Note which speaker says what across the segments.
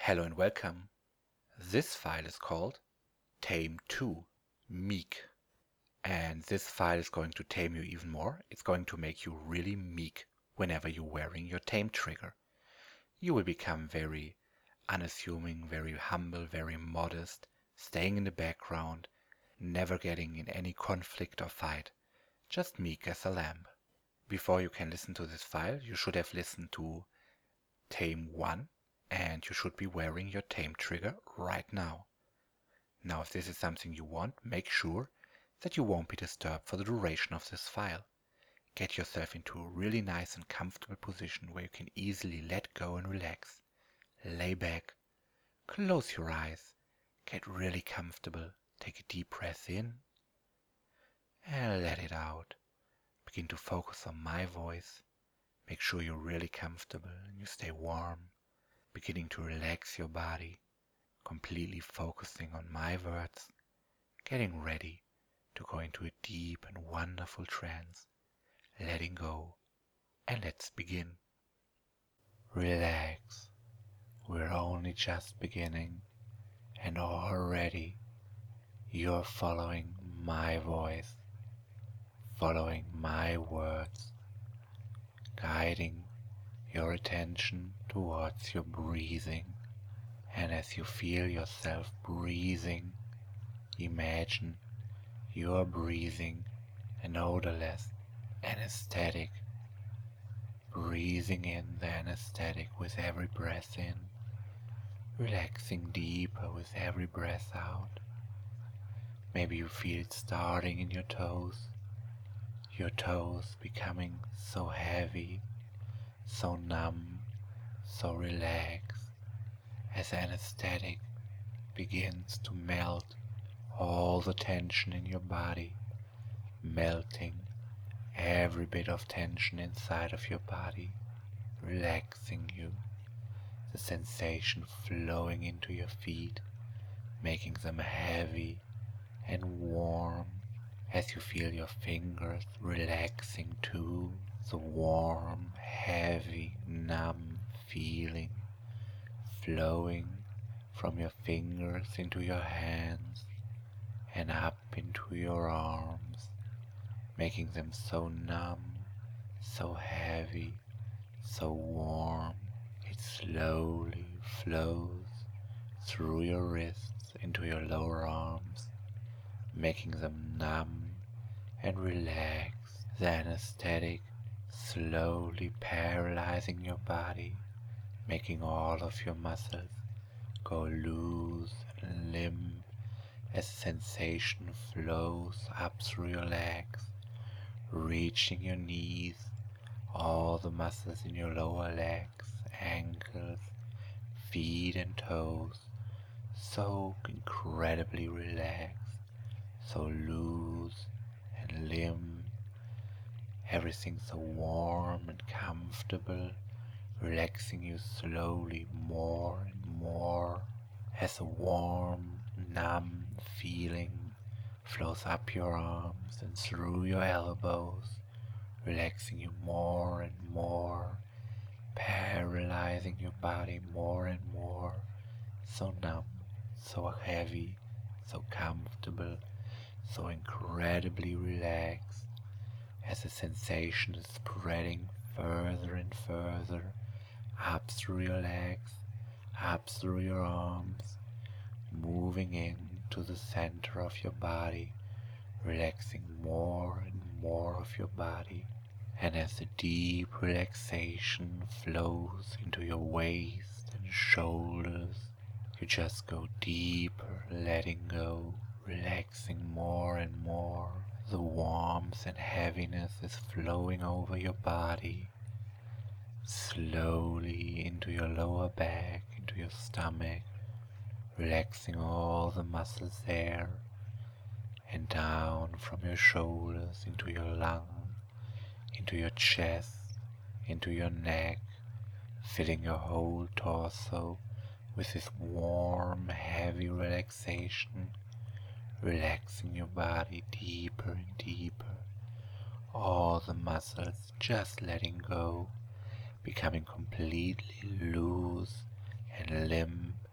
Speaker 1: Hello and welcome. This file is called Tame 2 Meek. And this file is going to tame you even more. It's going to make you really meek whenever you're wearing your tame trigger. You will become very unassuming, very humble, very modest, staying in the background, never getting in any conflict or fight, just meek as a lamb. Before you can listen to this file, you should have listened to Tame 1, and you should be wearing your tame trigger right now. Now, if this is something you want, make sure that you won't be disturbed for the duration of this file. Get yourself into a really nice and comfortable position where you can easily let go and relax. Lay back, close your eyes, get really comfortable, take a deep breath in and let it out. Begin to focus on my voice. Make sure you're really comfortable and you stay warm. Beginning to relax your body, completely focusing on my words, getting ready to go into a deep and wonderful trance, letting go, and let's begin. Relax, we're only just beginning, and already you're following my voice, following my words, guiding your attention towards your breathing. And as you feel yourself breathing, imagine you are breathing an odorless anesthetic, breathing in the anesthetic with every breath in, relaxing deeper with every breath out. Maybe you feel it starting in your toes becoming so heavy, so numb, so relaxed, as anesthetic begins to melt all the tension in your body, melting every bit of tension inside of your body, relaxing you, the sensation flowing into your feet, making them heavy and warm as you feel your fingers relaxing too, the warm, heavy, numb feeling flowing from your fingers into your hands and up into your arms, making them so numb, so heavy, so warm. It slowly flows through your wrists into your lower arms, making them numb and relaxed. The anesthetic slowly paralyzing your body, making all of your muscles go loose and limp as sensation flows up through your legs, reaching your knees, all the muscles in your lower legs, ankles, feet and toes, so incredibly relaxed, so loose and limp, everything so warm and comfortable, relaxing you slowly more and more as a warm, numb feeling flows up your arms and through your elbows, relaxing you more and more, paralyzing your body more and more, so numb, so heavy, so comfortable, so incredibly relaxed, as the sensation is spreading further and further, up through your legs, up through your arms, moving into the center of your body, relaxing more and more of your body. And as the deep relaxation flows into your waist and shoulders, you just go deeper, letting go, relaxing more and more. The warmth and heaviness is flowing over your body, slowly into your lower back, into your stomach, relaxing all the muscles there, and down from your shoulders into your lung, into your chest, into your neck, filling your whole torso with this warm, heavy relaxation, relaxing your body deeper and deeper, all the muscles just letting go, becoming completely loose and limp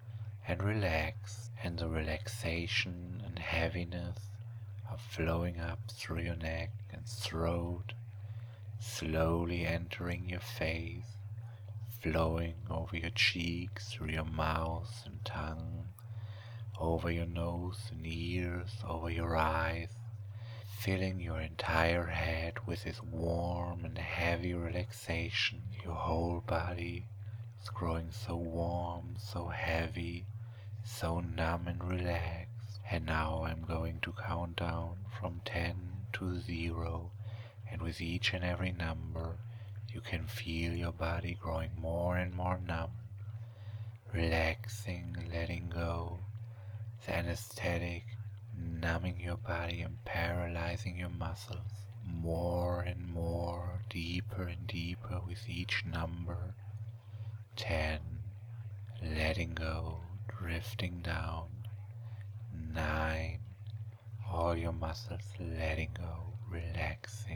Speaker 1: and relax, and the relaxation and heaviness are flowing up through your neck and throat, slowly entering your face, flowing over your cheeks, through your mouth and tongue, over your nose and ears, over your eyes, filling your entire head with this warm and heavy relaxation. Your whole body is growing so warm, so heavy, so numb and relaxed. And now I'm going to count down from 10 to 0, and with each and every number you can feel your body growing more and more numb, relaxing, letting go, the anesthetic numbing your body and paralyzing your muscles more and more, deeper and deeper with each number. 10, letting go, drifting down. 9, all your muscles letting go, relaxing.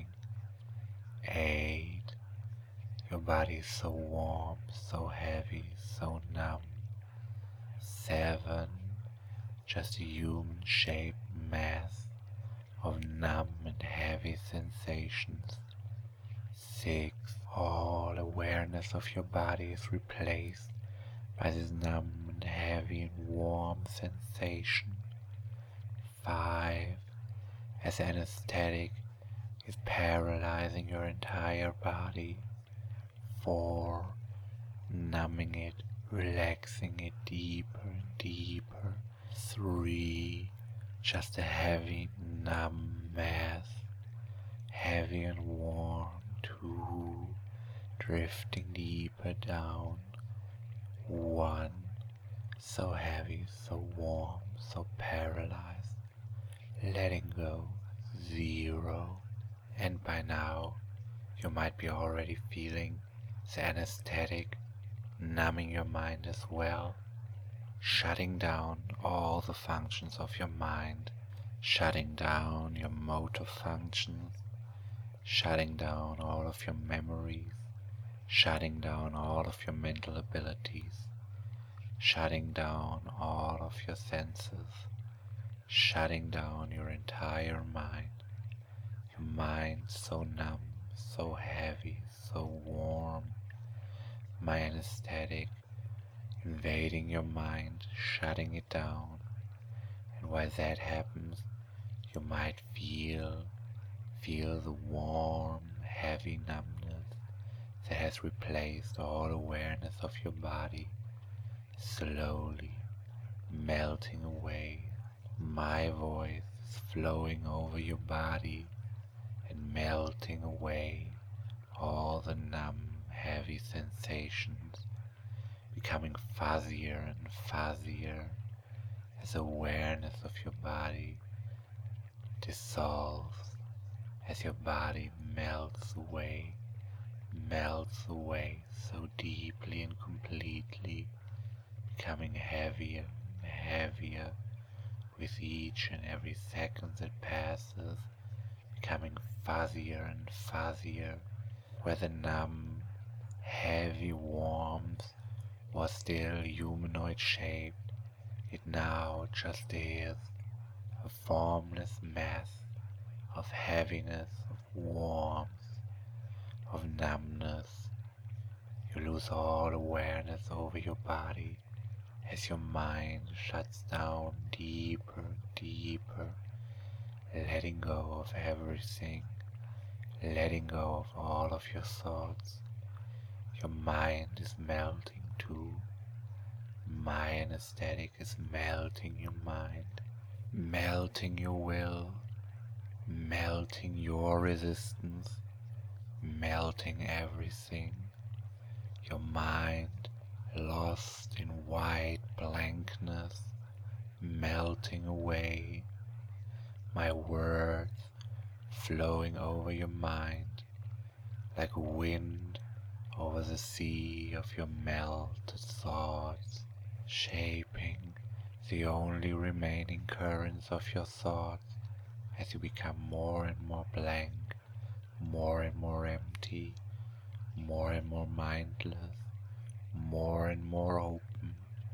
Speaker 1: 8, your body is so warm, so heavy, so numb. 7, just a human-shaped mass of numb and heavy sensations. 6, all awareness of your body is replaced by this numb and heavy and warm sensation. 5, as anesthetic is paralyzing your entire body. 4, numbing it, relaxing it deeper and deeper. 3, just a heavy, numb mass, heavy and warm. 2, drifting deeper down. 1, so heavy, so warm, so paralyzed, letting go. 0, and by now you might be already feeling the anesthetic numbing your mind as well, shutting down all the functions of your mind, shutting down your motor functions, shutting down all of your memories, shutting down all of your mental abilities, shutting down all of your senses, shutting down your entire mind. Your mind so numb, so heavy, so warm. My anesthetic invading your mind, shutting it down. And while that happens, you might feel the warm, heavy numbness that has replaced all awareness of your body, slowly melting away. My voice is flowing over your body and melting away all the numb, heavy sensations, becoming fuzzier and fuzzier as awareness of your body dissolves, as your body melts away so deeply and completely, becoming heavier and heavier with each and every second that passes, becoming fuzzier and fuzzier, where the numb, heavy warmth was still humanoid shaped. It now just is a formless mass of heaviness, of warmth, of numbness. You lose all awareness over your body as your mind shuts down deeper, deeper, letting go of everything, letting go of all of your thoughts. Your mind is melting too. My anesthetic is melting your mind, melting your will, melting your resistance, melting everything. Your mind lost in white blankness, melting away. My words flowing over your mind like wind over the sea of your melted thoughts, shaping the only remaining currents of your thoughts as you become more and more blank, more and more empty, more and more mindless, more and more open,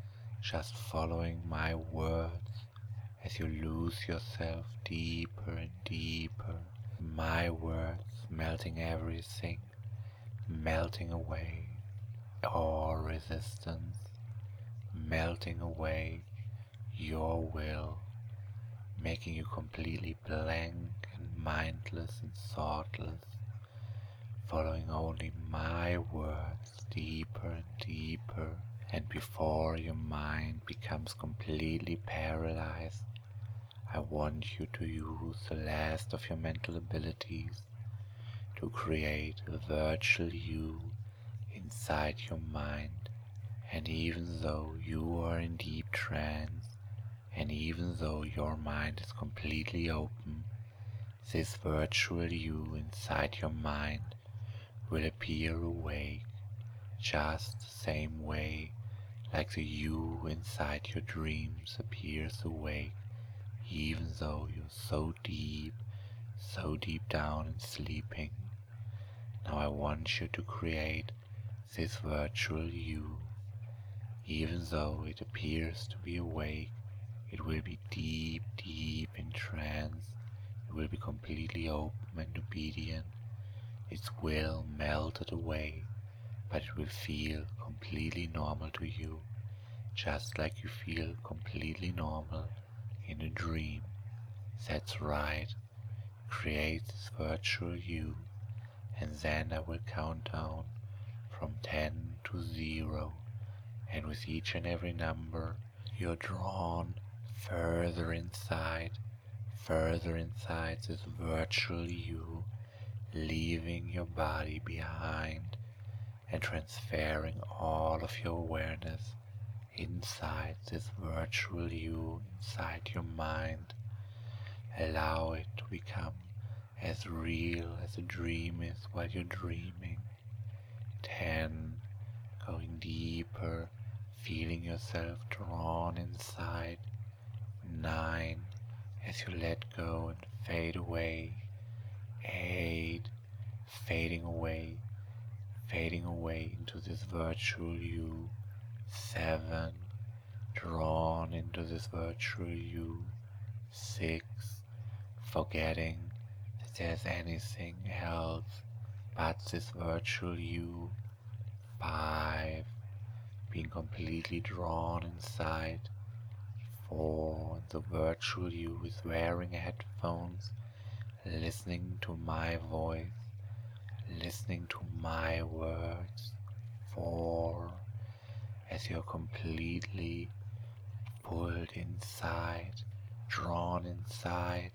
Speaker 1: just following my words as you lose yourself deeper and deeper. My words melting everything, melting away all resistance, melting away your will, making you completely blank and mindless and thoughtless, following only my words deeper and deeper. And before your mind becomes completely paralyzed, I want you to use the last of your mental abilities to create a virtual you inside your mind. And even though you are in deep trance, and even though your mind is completely open, this virtual you inside your mind will appear awake, just the same way like the you inside your dreams appears awake, even though you're so deep down and sleeping. Now I want you to create this virtual you. Even though it appears to be awake, it will be deep in trance. It will be completely open and obedient. Its will melted away, but it will feel completely normal to you, just like you feel completely normal in a dream. That's right. Create this virtual you, and then I will count down from 10 to 0, and with each and every number you're drawn further inside this virtual you, leaving your body behind and transferring all of your awareness inside this virtual you, inside your mind. Allow it to become as real as a dream is while you're dreaming. 10, going deeper, feeling yourself drawn inside. 9, as you let go and fade away. 8, fading away into this virtual you. 7, drawn into this virtual you. 6, forgetting that there's anything else but this virtual you. 5, being completely drawn inside. 4, the virtual you is wearing headphones, listening to my voice, listening to my words. 4, as you're completely pulled inside, drawn inside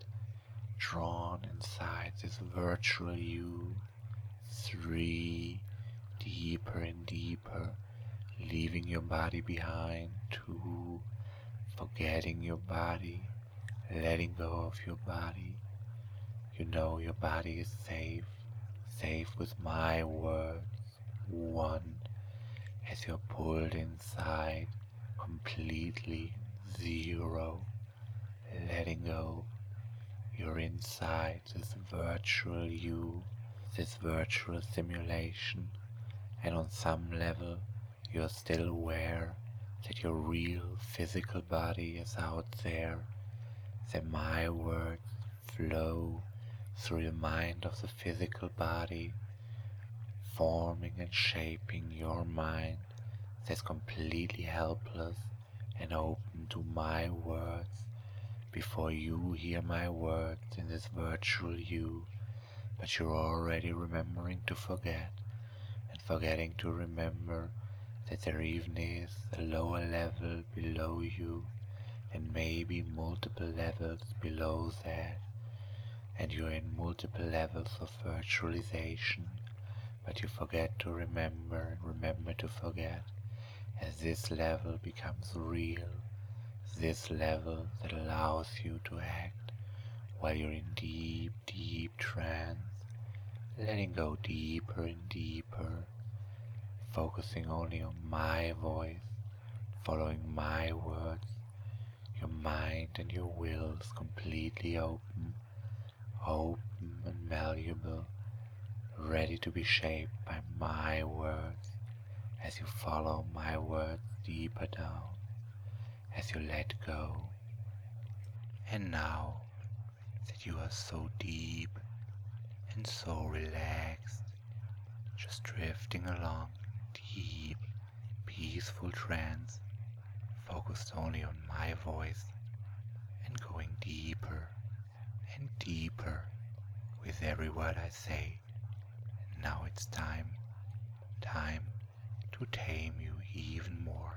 Speaker 1: this virtual you. 3, deeper and deeper, leaving your body behind. 2, forgetting your body, letting go of your body. You know your body is safe with my words. 1, as you're pulled inside, completely. 0, letting go. You're inside this virtual you, this virtual simulation, and on some level you're still aware that your real physical body is out there, that my words flow through the mind of the physical body, forming and shaping your mind that's completely helpless and open to my words before you hear my words in this virtual you, but you're already remembering to forget, and forgetting to remember that there even is a lower level below you, and maybe multiple levels below that, and you're in multiple levels of virtualization, but you forget to remember and remember to forget as this level becomes real, this level that allows you to act while you're in deep trance, letting go deeper and deeper, focusing only on my voice, following my words. Your mind and your will is completely open and malleable, ready to be shaped by my words as you follow my words deeper down. as you let go. And now that you are so deep and so relaxed, just drifting along deep, peaceful trance, focused only on my voice and going deeper and deeper with every word I say. And now it's time to tame you even more.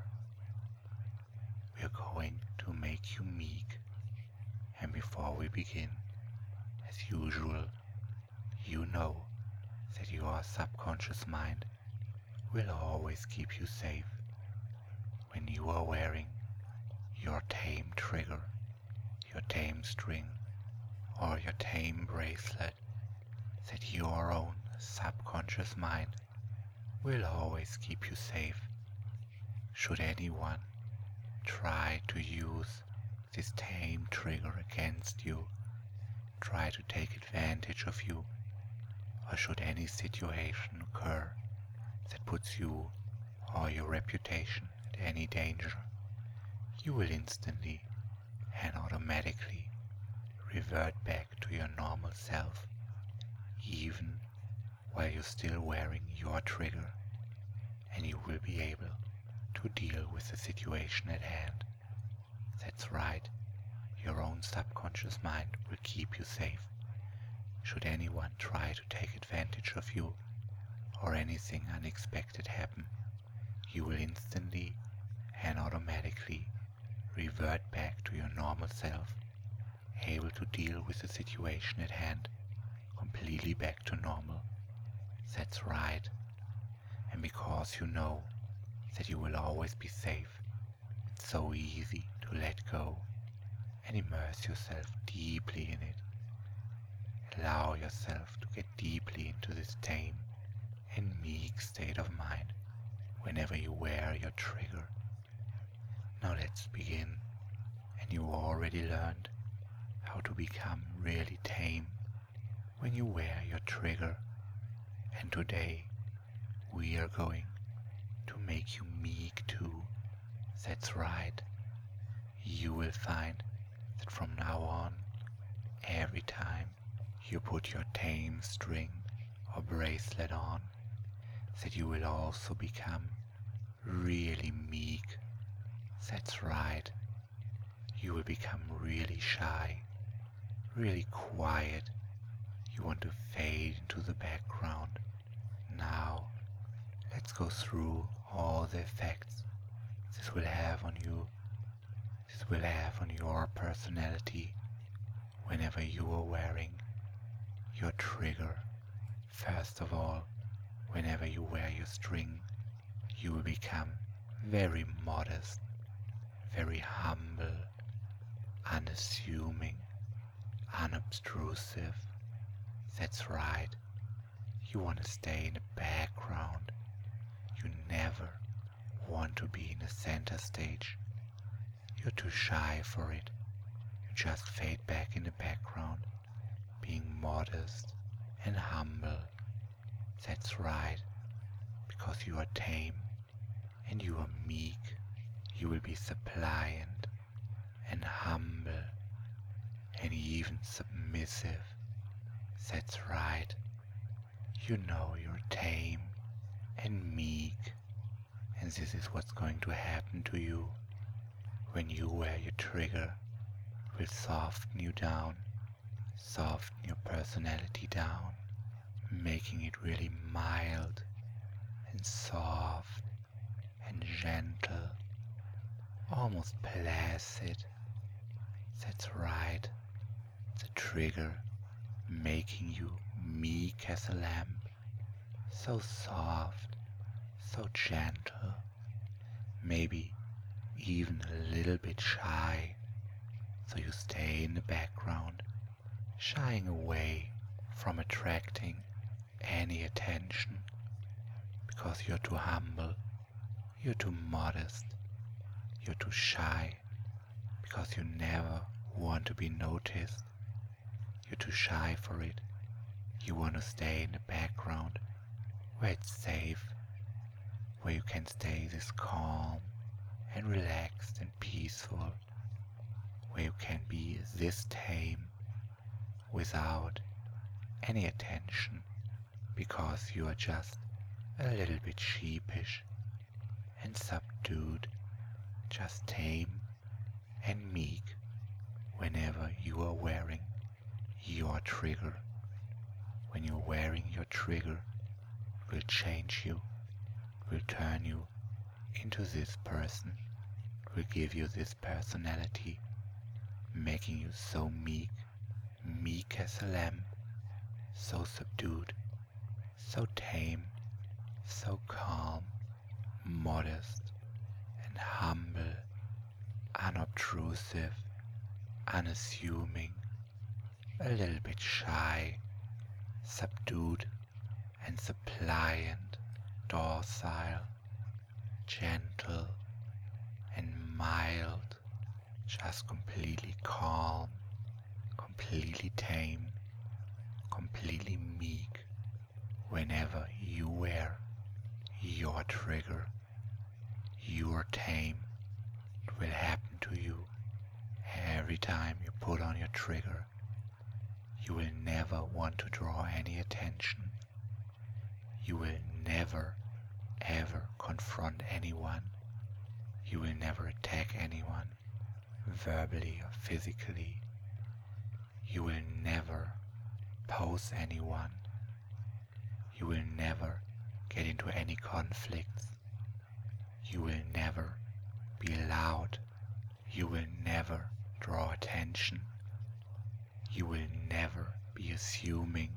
Speaker 1: We are going to make you meek. And before we begin, as usual, you know that your subconscious mind will always keep you safe when you are wearing your tame trigger, your tame string, or your tame bracelet, that your own subconscious mind will always keep you safe. Should anyone try to use this tame trigger against you, try to take advantage of you, or should any situation occur that puts you or your reputation at any danger, you will instantly and automatically revert back to your normal self, even while you're still wearing your trigger, and you will be able to deal with the situation at hand. That's right, your own subconscious mind will keep you safe. Should anyone try to take advantage of you or anything unexpected happen, you will instantly and automatically revert back to your normal self, able to deal with the situation at hand, completely back to normal. That's right. And because you know that you will always be safe, it's so easy to let go and immerse yourself deeply in it. Allow yourself to get deeply into this tame and meek state of mind whenever you wear your trigger. Now let's begin. And you already learned how to become really tame when you wear your trigger. And today we are going to make you meek too. That's right. You will find that from now on, every time you put your tame string or bracelet on, that you will also become really meek. That's right. You will become really shy, really quiet. You want to fade into the background. Now, let's go through all the effects this will have on you. This will have on your personality whenever you are wearing your trigger. First of all, whenever you wear your string, you will become very modest, very humble, unassuming, unobtrusive. That's right. You want to stay in the background. You never want to be in the center stage. You're too shy for it. You just fade back in the background, being modest and humble. That's right. Because you are tame and you are meek, you will be suppliant and humble and even submissive. That's right. You know you're tame and meek, and this is what's going to happen to you when you wear your trigger. It will soften you down, soften your personality down, making it really mild and soft and gentle, almost placid. That's right. The trigger making you meek as a lamb, so soft, so gentle, maybe even a little bit shy, so you stay in the background, shying away from attracting any attention, because you're too humble, you're too modest, you're too shy, because you never want to be noticed. You're too shy for it. You want to stay in the background, where it's safe, where you can stay this calm and relaxed and peaceful, this tame without any attention, because you are just a little bit sheepish and subdued, just tame and meek whenever you are wearing your trigger. When you're wearing your trigger, it will change you, it will turn you into this person, it will give you this personality, making you so meek, meek as a lamb, so subdued, so tame, so calm, modest and humble, unobtrusive, unassuming, a little bit shy, subdued and suppliant, docile, gentle and mild, just completely calm, completely tame, completely meek whenever you wear your trigger. You are tame. It will happen to you every time you put on your trigger. You will never want to draw any attention. You will never ever confront anyone. You will never attack anyone, verbally or physically. You will never pose anyone. You will never get into any conflicts. You will never be loud. You will never draw attention. You will never be assuming.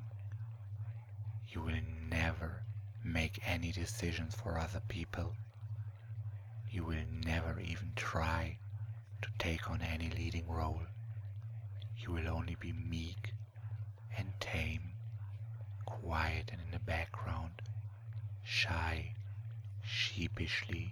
Speaker 1: You will never make any decisions for other people. You will never even try to take on any leading role. You will only be meek and tame, quiet and in the background, shy, sheepishly,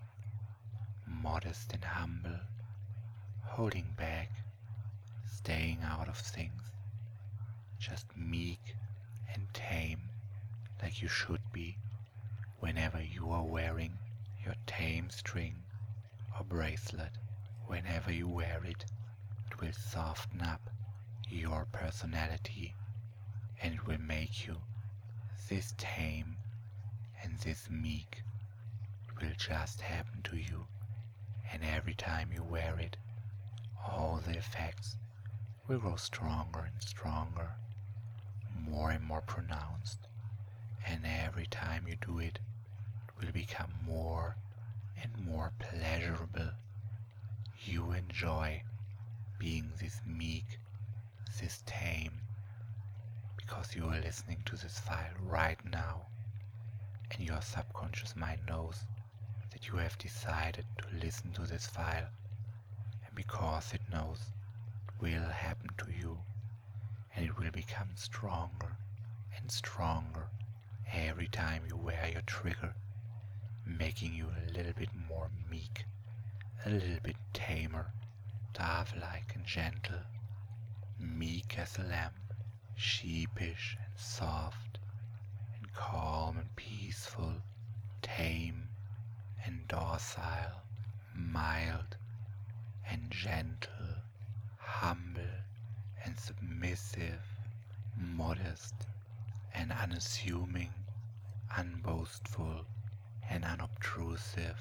Speaker 1: modest and humble, holding back, staying out of things, just meek and tame, like you should be whenever you are wearing your tame string or bracelet. Whenever you wear it, it will soften up your personality and it will make you this tame and this meek. It will just happen to you, and every time you wear it, all the effects will grow stronger and stronger, more and more pronounced, and every time you do it, it will become more and more pleasurable. You enjoy being this meek, this tame, because you are listening to this file right now, and your subconscious mind knows that you have decided to listen to this file, and because it knows it will happen to you, and it will become stronger and stronger every time you wear your trigger, making you a little bit more meek, a little bit tamer, dove-like and gentle, meek as a lamb, sheepish and soft, and calm and peaceful, tame and docile, mild and gentle, humble and submissive, modest and unassuming, unboastful and unobtrusive,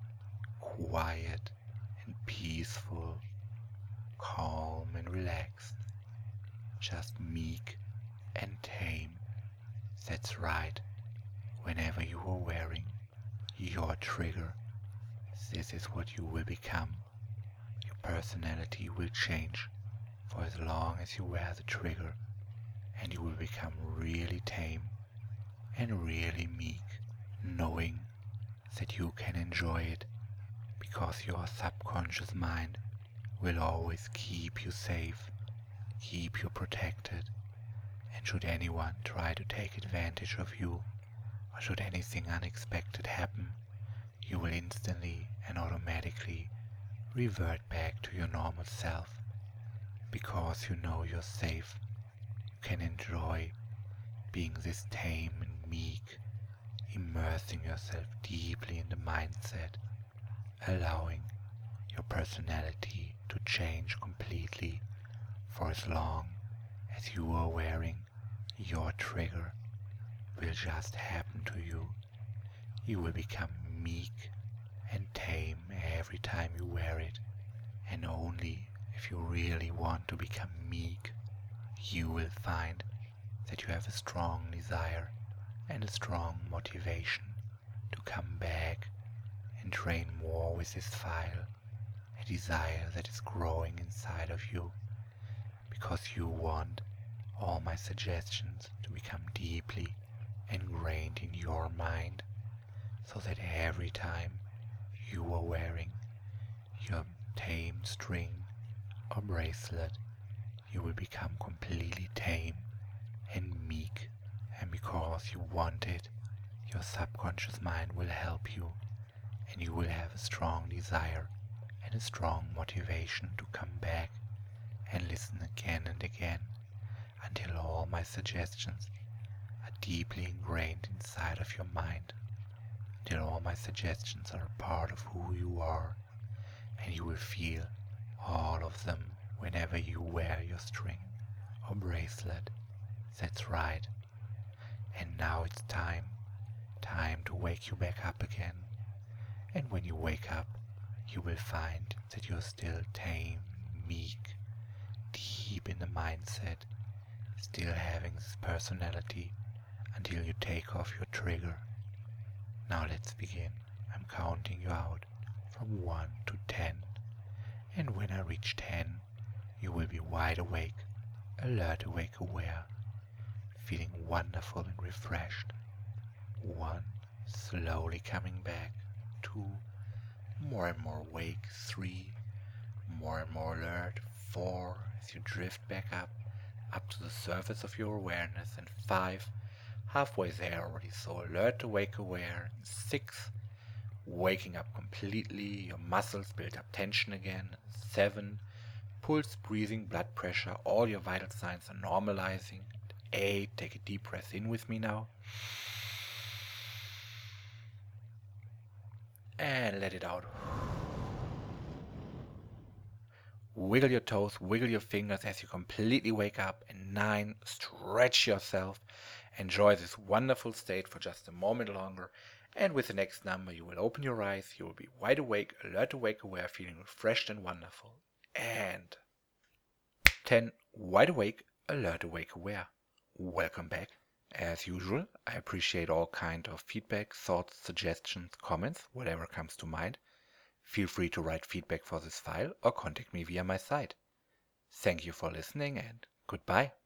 Speaker 1: quiet and peaceful, calm and relaxed, just meek and tame. That's right. Whenever you are wearing your trigger, this is what you will become. Your personality will change for as long as you wear the trigger, and you will become really tame and really meek, knowing that you can enjoy it because your subconscious mind will always keep you safe, keep you protected, and should anyone try to take advantage of you, or should anything unexpected happen, you will instantly and automatically revert back to your normal self. Because you know you're safe, you can enjoy being this tame and meek, immersing yourself deeply in the mindset, allowing your personality to change completely For as long as you are wearing your trigger will just happen to you. You will become meek and tame every time you wear it, and only if you really want to become meek, you will find that you have a strong desire and a strong motivation to come back and train more with this file, a desire that is growing inside of you, because you want all my suggestions to become deeply ingrained in your mind, so that every time you are wearing your tame string or bracelet, you will become completely tame and meek, and because you want it, your subconscious mind will help you, and you will have a strong desire and a strong motivation to come back and listen again and again until all my suggestions are deeply ingrained inside of your mind, until all my suggestions are a part of who you are, and you will feel all of them whenever you wear your string or bracelet. That's right. And now it's time to wake you back up again. And when you wake up, you will find that you're still tame, meek, deep in the mindset, still having this personality until you take off your trigger. Now let's begin. I'm counting you out from 1 to 10. And when I reach 10, you will be wide awake, alert, awake, aware, feeling wonderful and refreshed. 1, slowly coming back. 2, more and more awake. 3, more and more alert. 4, as you drift back up to the surface of your awareness. And 5, halfway there already, so alert, awake, aware. 6, waking up completely, your muscles build up tension again. 7, pulse, breathing, blood pressure, all your vital signs are normalizing. 8, take a deep breath in with me now. And let it out. Wiggle your toes, wiggle your fingers as you completely wake up. And 9, stretch yourself. Enjoy this wonderful state for just a moment longer. And with the next number, you will open your eyes. You will be wide awake, alert, awake, aware, feeling refreshed and wonderful. And 10, wide awake, alert, awake, aware. Welcome back. As usual, I appreciate all kind of feedback, thoughts, suggestions, comments, whatever comes to mind. Feel free to write feedback for this file or contact me via my site. Thank you for listening and goodbye.